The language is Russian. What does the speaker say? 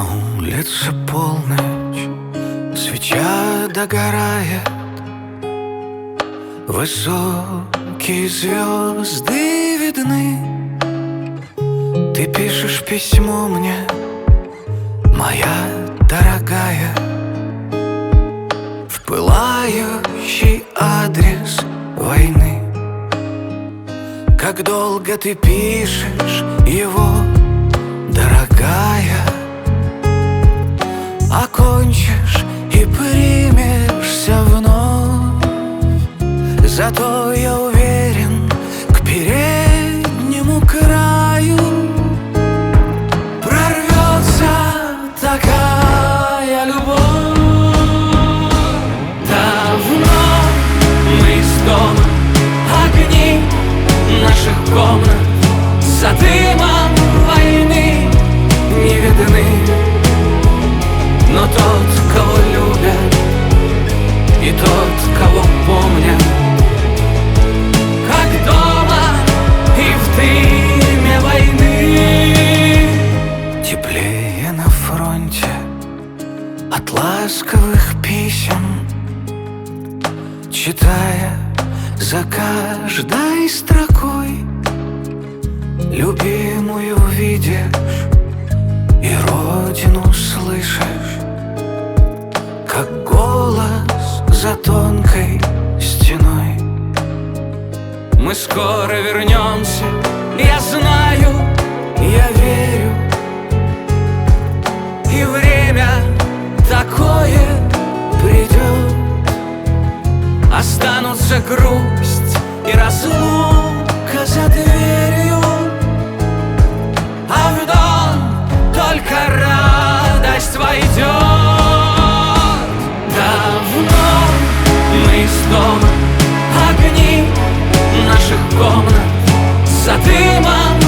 На улице полночь, свеча догорает, высокие звезды видны. Ты пишешь письмо мне, моя дорогая, в пылающий адрес войны. Как долго ты пишешь его, дорогая? Окончишь и примешься вновь. Зато я уверен, к переднему краю прорвется такая любовь. Давно мы из дома, огни наших комнат за дымом войны не видны. Но тот, кого любят, и тот, кого помнят, как дома и в дыме войны. Теплее на фронте от ласковых писем, читая за каждой строкой любимую видишь и родину слышишь, как голос за тонкой стеной. Мы скоро вернемся, я знаю, я верю. И время такое придет. Останутся грусть и разлука за дверью, а в дом только радость войдет. Давно мы из дома, огни наших комнат за дымом